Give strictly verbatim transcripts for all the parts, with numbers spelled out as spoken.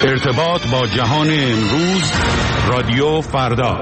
ارتباط با جهان امروز، رادیو فردا.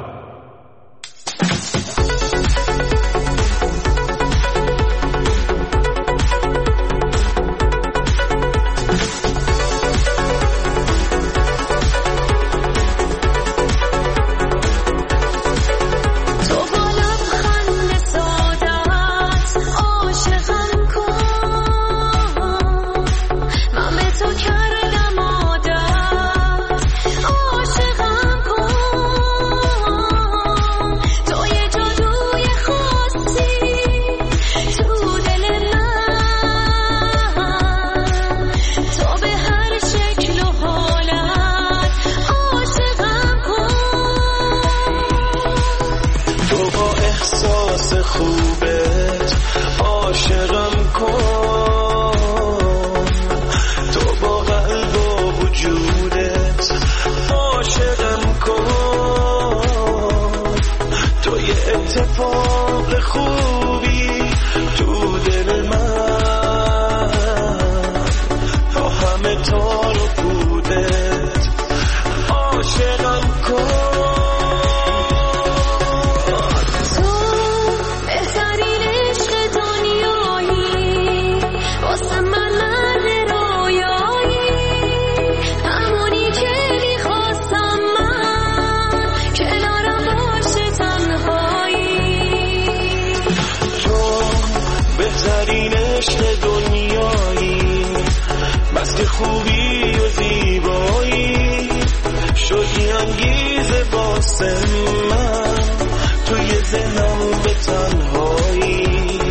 خوبی و زیبایی شدی انگیزه واسه من، توی ذهنم به تنهایی.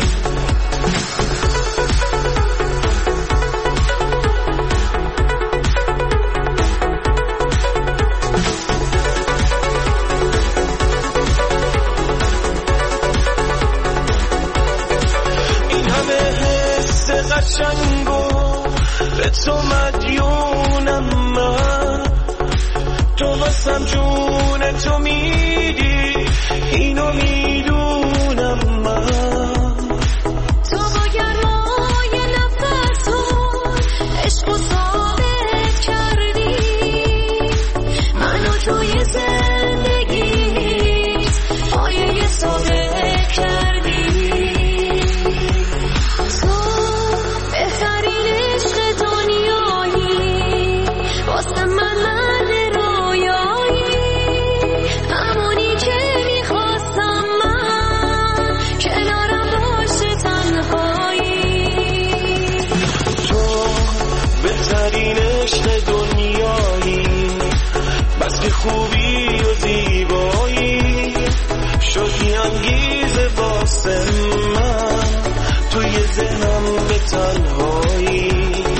این همه حس قشنگو به تو مدیونم من، تو واسم جون تو میدی، اینو میدونم من. تو با گرمای نفسون عشق و ثابت کردی، منو توی زندگیت پایه ثابت کردی. تو بهترین عشق دنیایی واسه من مرد رویایی، همونی که میخواستم من، کنارم باشه تنهایی. تو بهترین عشق دنیایی، بس که خوبی و زیبایی شدی انگیزه واسه من، توی ذهنم به تنهایی.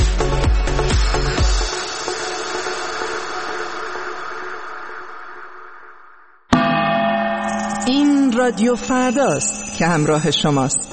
این رادیو فرداست که همراه شماست.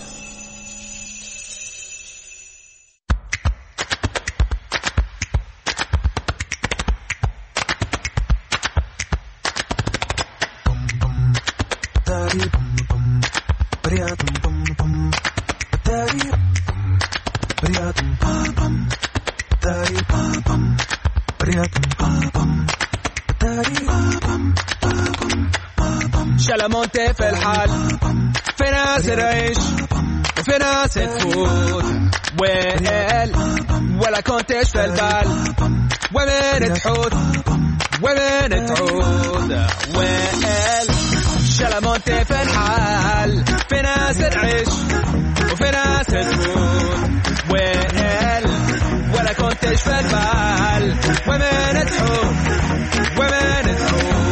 شلمونت في الحال، في ناس العيش وفي ناس تفوت، ويل ولا كنتش في البال، ومن تحوت ومن تعود. ويل شلمونت في الحال، في ناس العيش وفي ناس تفوت، ويل ولا كنتش في البال، ومن تحوت ومن تعود.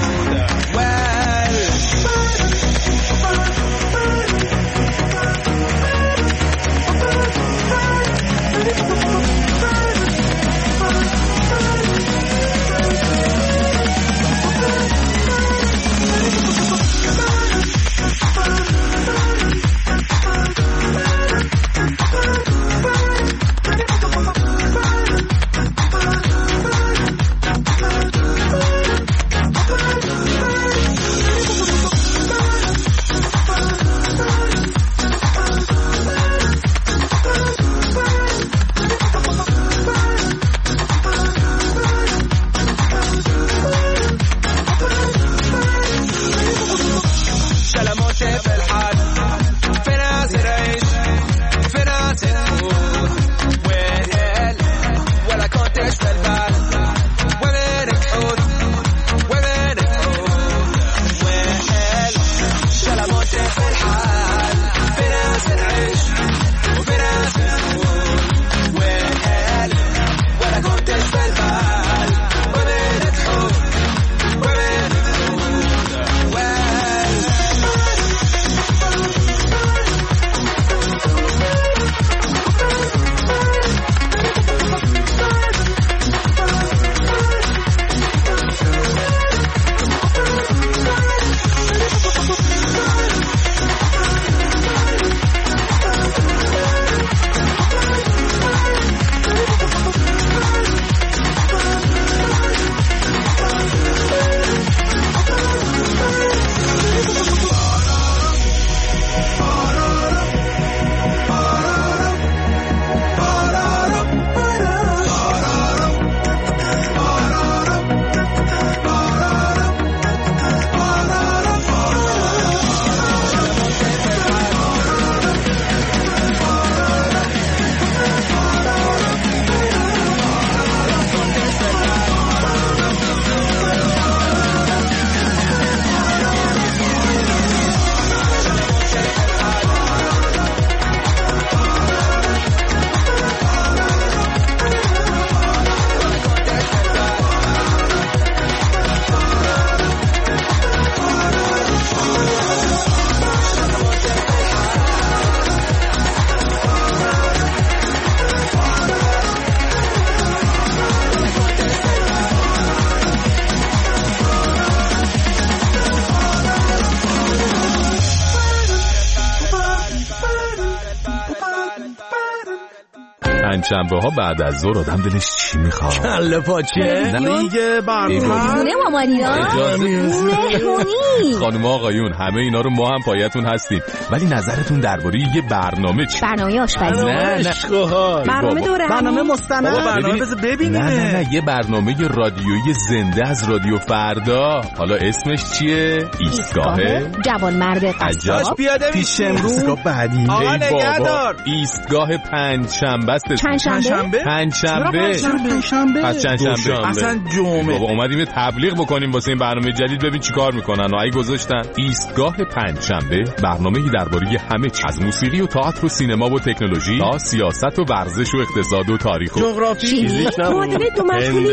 پنجشنبه ها بعد از ظهر آدم دلش چی میخواد؟ کله پاچه. نه دیگه برنامه نه مامانیا مهمونی. خانم آقایون همه اینا رو ما هم پایتون هستیم، ولی نظرتون درباره یه برنامه چی؟ برنامه آشپزی. نه نه برنامه دوره، برنامه مستند، برنامه بذار ببینیم. نه نه نه یه برنامه رادیویی زنده از رادیو فردا. حالا اسمش چیه؟ ایستگاه جوان مرد قصاب. پیاده پیش امروز بعدی. آقا نگهدار. ایستگاه پنجشنبه است. پنجشنبه؟ پنجشنبه. پنجشنبه. پس چندشنبه. اصلا جمعه. بابا اومدیم تبلیغ بکنیم واسه این برنامه جدید، ببین چیکار میکنن. اگه گذاشتن ایستگاه پنجشنبه، برنامه‌ای درباره همه چیز، از موسیقی و تئاتر و سینما و تکنولوژی تا سیاست و ورزش و اقتصاد و تاریخ و جغرافی، فیزیک، معادله دو مشغولی.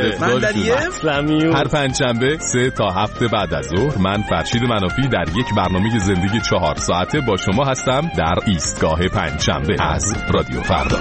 هر پنجشنبه سه تا هفت بعد از ظهر من فرشید منافی در یک برنامه زندگی چهار ساعته با شما هستم در ایستگاه پنجشنبه از رادیو فردا.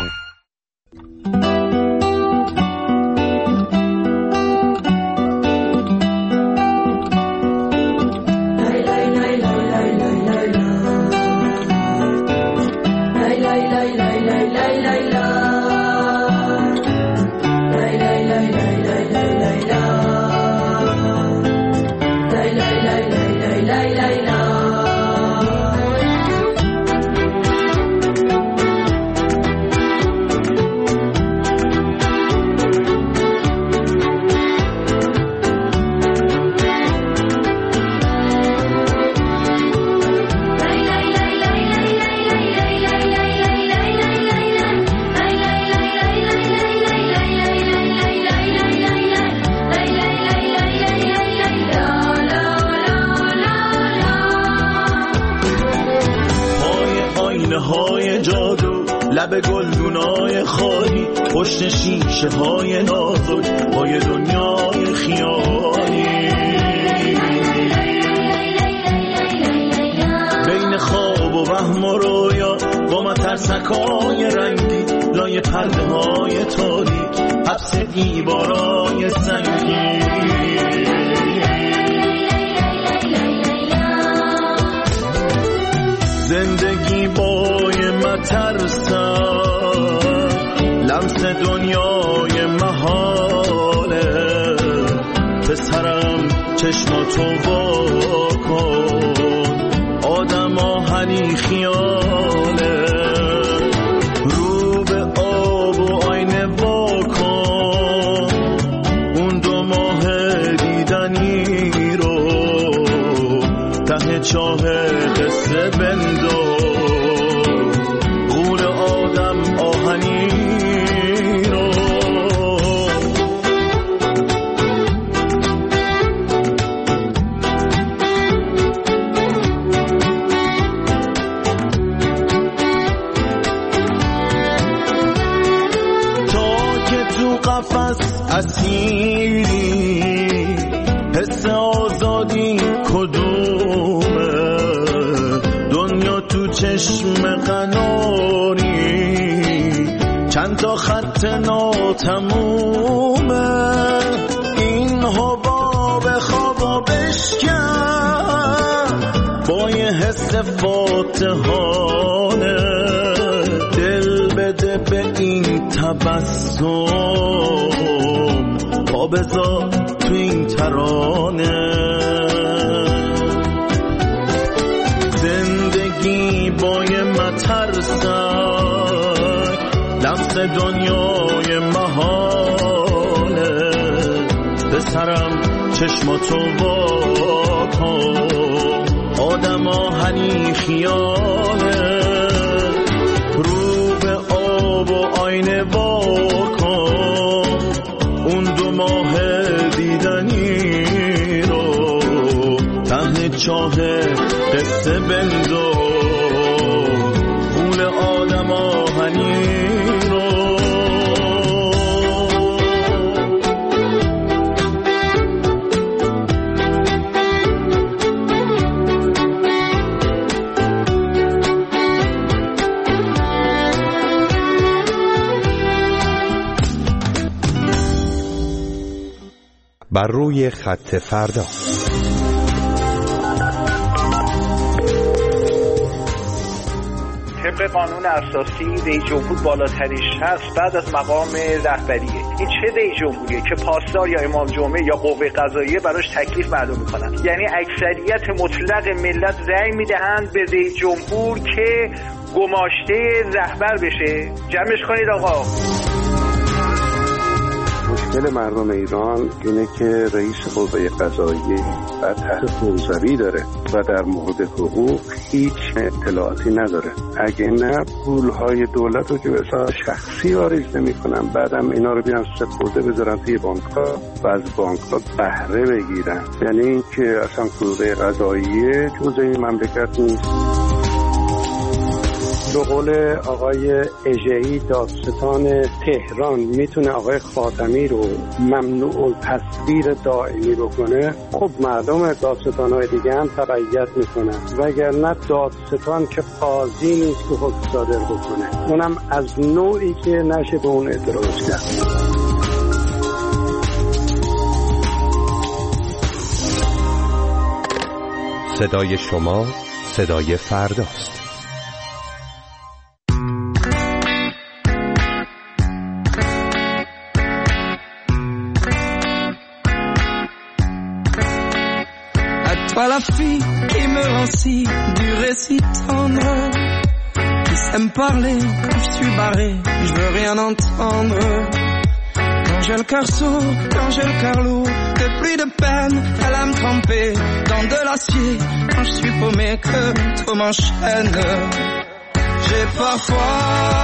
لب گلدونای خالی، پشت شیشه های نازک، پای دنیای خیالی، بین خواب و وهم و رویا، با مترسکای رنگی، لای پرده های تاریک، حبس دیوارای سنگی. زندگی بای مترسم، لمس دنیای محاله، پسرم چشماتو وا کن، آدم آهنی خیاله، رو به آب و آینه وا کن، اون دو ماه دیدنی رو ته چاه قصه بنداز، غول آدم آهنی رو. تا که تو قفس اسیری، حس آزادی کدومه؟ دنیا تو چشم قناری، چند تا خط ناتمومه، این حباب خوابا بشکن با یه حس فاتحانه، دل بده به این تبسم، پا بذار تو این ترانه. زندگی بای مترسک، لمس دنیای محاله، پسرم چشماتو وا کن، آدم آهنی خیاله، رو به آب و آینه وا کن، اون دو ماه دیدنی رو ته چاه قصه بندو، غول آدم آهنی رو. بر روی خط فردا. طبق قانون اساسی رئیس جمهور بالاتریش هست، بعد از مقام رهبریه. این چه رئیس جمهوریه که پاسدار یا امام جمعه یا قوه قضاییه براش تکلیف معلوم میکنن؟ یعنی اکثریت مطلق ملت رأی میدهند به رئیس جمهور که گماشته رهبر بشه. جمعش کنید آقا. مشکل مردم ایران اینه که رئیس قوه قضاییه بعد تحت فوزوی داره و در مورد حقوق هیچ اطلاعاتی نداره. اگه نه پولهای دولت رو که به حساب شخصی واریز نمی‌کنن، بعدم اینا رو بیان سپرده بذارن توی بانک‌ها و از بانک‌ها بهره بگیرن. یعنی اینکه اصلا قوه قضاییه جزء این مملکت نیست. به قول آقای اژه‌ای دادستان تهران میتونه آقای خاتمی رو ممنوع التصویر دائمی بکنه، خب مردم دادستان‌های دیگه هم تبعیت میکنن، وگرنه دادستان که قاضی نیست که حکم صادر بکنه، اونم از نوعی که نشه به اون اعتراض کرد. صدای شما صدای فرداست. Toi la fille qui me rend si dur et si tendre, qui sait me parler quand je suis barré, je veux rien entendre. Quand j'ai le cœur sourd, quand j'ai le cœur lourd, que plus de peine, elle aime tremper dans de l'acier. Quand je suis paumé, que tout m'enchaîne. J'ai parfois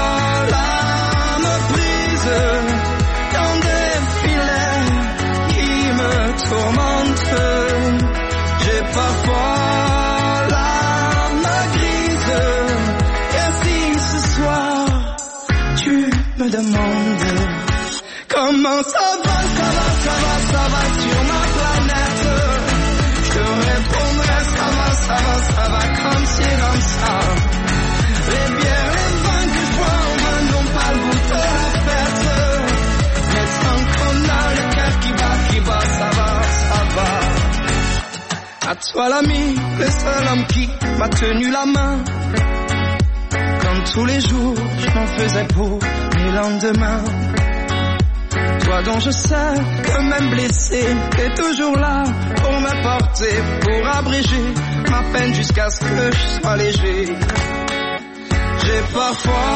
l'âme prise dans des filets qui me tourmentent. J'ai parfois l'âme grise. Et si ce soir tu me demandes comment ça va, ça va, ça va, ça va sur ma planète, je te répondrai ça va, ça va, ça va comme c'est comme ça. Les bières, les vins que je bois en main n'ont pas le goût de la fête, mais sans qu'on a le cœur qui bat, qui bat, ça va, ça va. À toi l'ami, le seul homme qui m'a tenu la main, comme tous les jours je m'en faisais pour mes lendemains. Toi dont je sais que même blessé, t'es toujours là pour me porter, pour abréger ma peine jusqu'à ce que je sois léger. J'ai parfois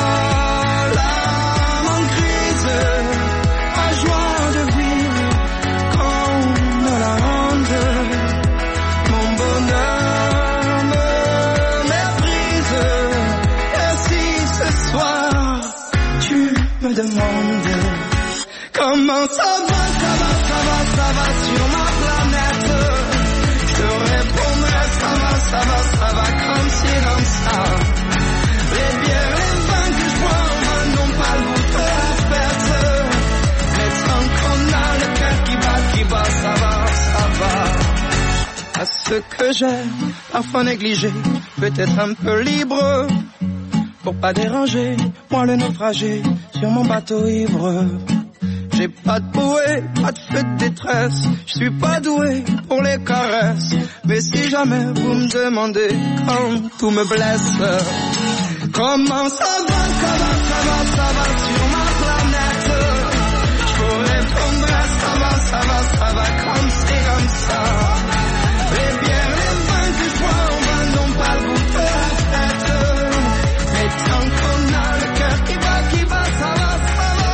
l'âme en crise, la joie de vivre qu'on me la rende. Mon bonheur me méprise. Et si ce soir tu me demandes comment ça va, ça va, ça va, ça va sur ma planète, je te répondrai ça va, ça va, ça va comme c'est comme ça. Les bières, les vins que je bois en main n'ont pas le goût de la fête, mais tant qu'on a le cœur qui bat, qui bat, ça va, ça va. À ce que j'aime, parfois négligé, peut-être un peu libre, pour pas déranger, moi le naufragé, sur mon bateau ivre. J'ai pas de bouée, pas de feu de détresse, je suis pas doué pour les caresses, mais si jamais vous me demandez quand tout me blesse, comment ça va, ça va, ça va, ça va sur ma planète, je vous répondrai ça va, ça va, ça va comme c'est comme ça. Les bières, les vins que je bois en main n'ont pas le goût de la fête, mais tant qu'on a le cœur qui bat, qui bat, ça va, ça va.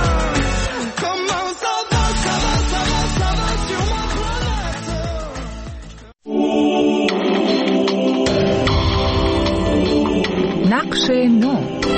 Comment ça va, ça va, ça va, ça va sur ma planète. نقش نو.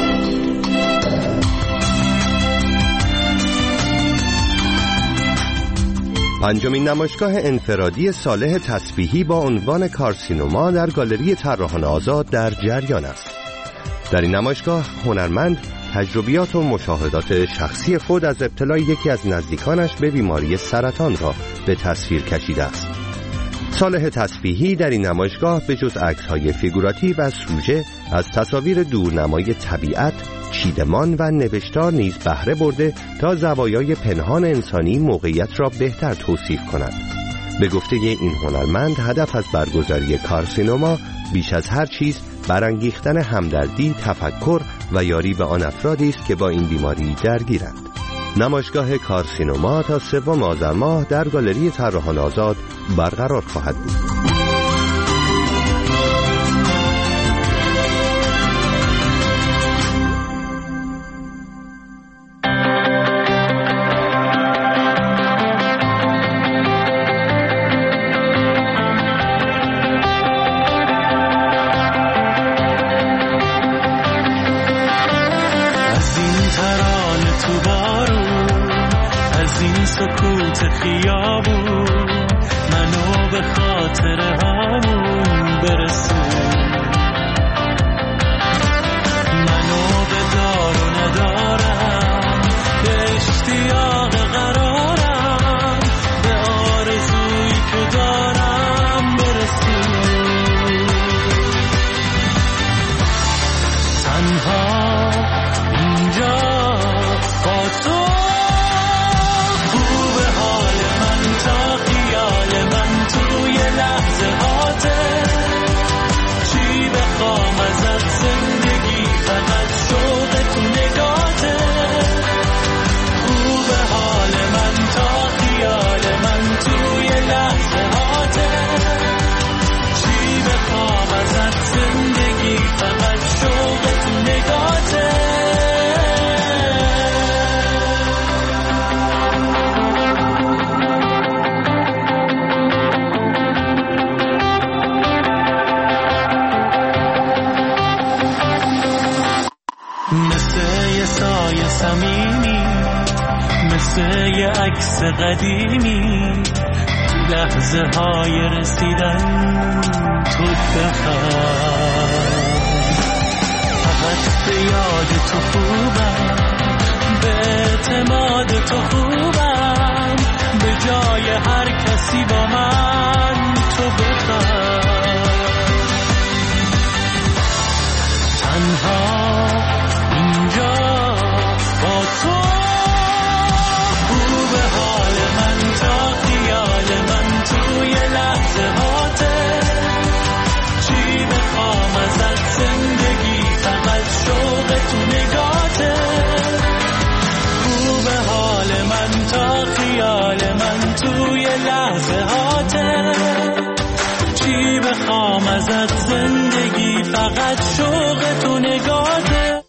پنجمین نمایشگاه انفرادی صالح تسبیحی با عنوان کارسینوما در گالری طراحان آزاد در جریان است. در این نمایشگاه هنرمند تجربیات و مشاهدات شخصی خود از ابتلای یکی از نزدیکانش به بیماری سرطان را به تصویر کشیده است. صالح تسبیحی در این نمایشگاه به جز عکس‌های فیگوراتیو و سوژه از تصاویر دورنمای طبیعت، چیدمان و نوشتار نیز بهره برده تا زوایای پنهان انسانی موقعیت را بهتر توصیف کند. به گفته این هنرمند هدف از برگزاری کارسینوما بیش از هر چیز برانگیختن همدردی، تفکر و یاری به آن افرادی است که با این بیماری درگیرند. نمایشگاه کارسینوما تا سوم آذر ماه در گالری طراحان آزاد برقرار خواهد بود. قدیمی لحظه های رسیدن تو بخواه، فقط به یاد تو خوبم، به اعتماد تو خوبم، به جای هر کسی با من تو بخواه. تنها اینجا با تو تا خیال من توی لحظه هاته، چی بخوام ازت زندگی فقط شوق تو نگاته. خوب حال من تا خیال من توی لحظه هاته، چی بخوام ازت زندگی فقط شوق تو نگاته.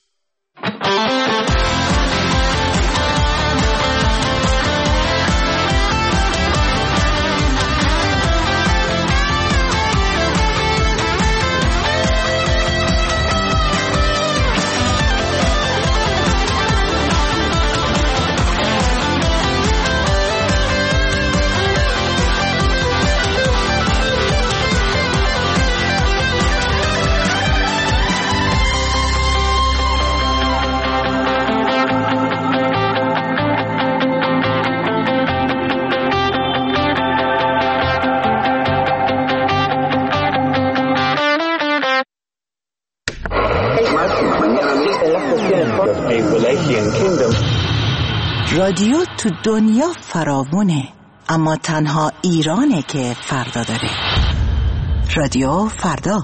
رادیو تو دنیا فراوونه، اما تنها ایرانه که فردا داره. رادیو فردا.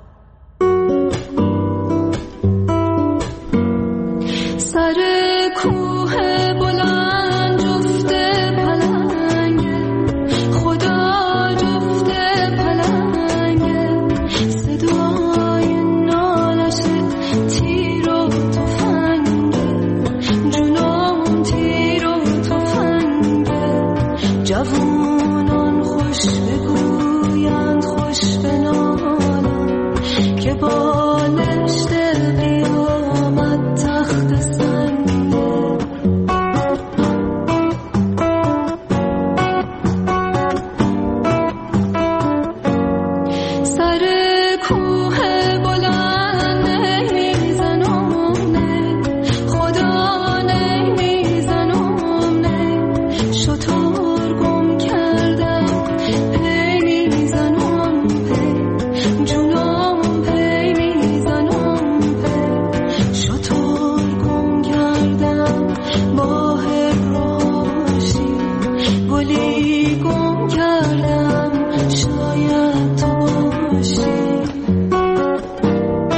سر کوه بلند جفته پلنگه، خدا جفته پلنگه، صدای نالش تیر و تفنگه، جنون تیر و تفنگه. جوانان خوش بگویند خوش بنالند که بالشت قیامت تخت سنگه. سر کوه بلند نمیزنونه، خدا نمیزنونه، شطور گم کردم پی میزنم پی، جونم پی میزنم پی، شطور گم کردم با هراشی، گلی گم کردم شاید تو باشی.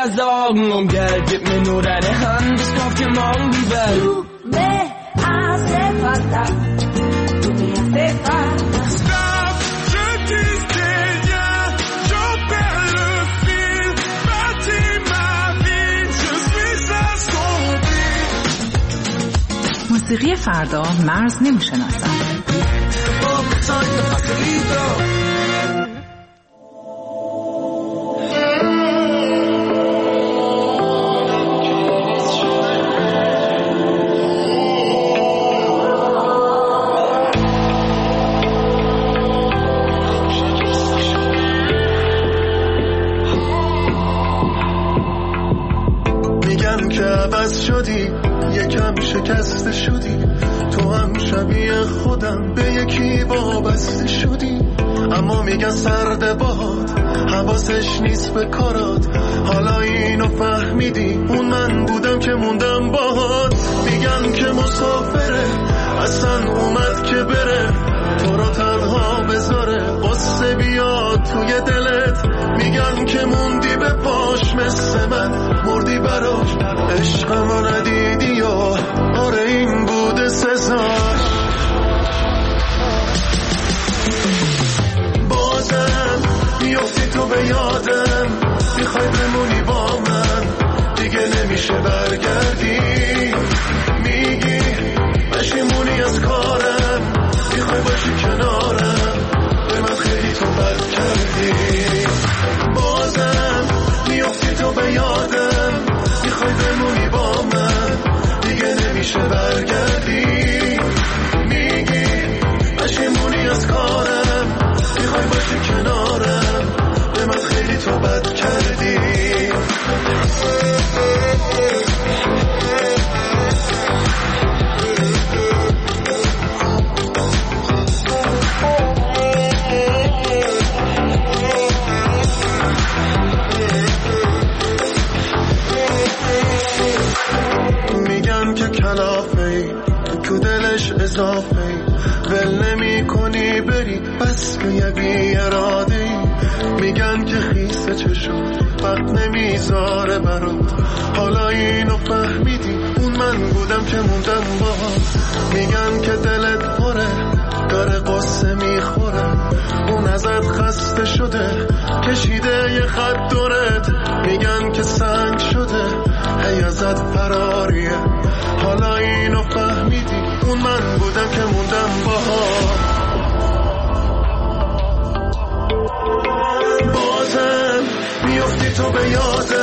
las Augen, um Geld, gib mir nur deine Hand, ich kauf dir morgen die Welt. Du me hace falta, du me hace falta. Stop, je disais rien, je perds le fil, bâtis ma vie, je suis assombri. موسیقی فردا مرز نمیشناسد. میگن که عوض شدی، یکم شکسته شدی، تو هم شبیه خودم به یکی وابسته شدی. اما میگن سرد باد، حواسش نیست به کارات. حالا اینو فهمیدی، اون من بودم که موندم باهات. میگن که مسافره، اصلا اومد که بره، تو رو تنها بذاره، قصه بیاد توی دلت. میگن که موندی به پاش مثل من، مردی براش، عشقمو ندیدی یا آره این بوده سزاش. بازم میافتی تو به یادم، میخوای بمونی با من، دیگه نمیشه برگردی. میگی پشیمونی از کارم، میخوای باشی کنارم، به من خیلی تو بد کردی. بازم میافتی تو به یادم، میخوای بمونی با من، دیگه نمیشه برگردی. میگی پشیمونی از کارم، میخوای باشی کنارم، به من خیلی تو بد کردی. میگن که کلافه‌ای، تو دلش اضافه‌ای، ول نمی کنی بری بس که یه بی اراده‌ای. میگن که خیسه چشم وقت نمیذاره برات، حالا اینو فهمیدی، اون من بودم که موندم باهات. میگن که دلت پره، داره قصه میخوره، اون ازت خسته شده، کشیده یه خط دورت. میگن که سنگ شده، هی ازت فراریه، حالا اینو فهمیدی، اون من بودم که موندم باهات. بازم میافتی تو به یادم،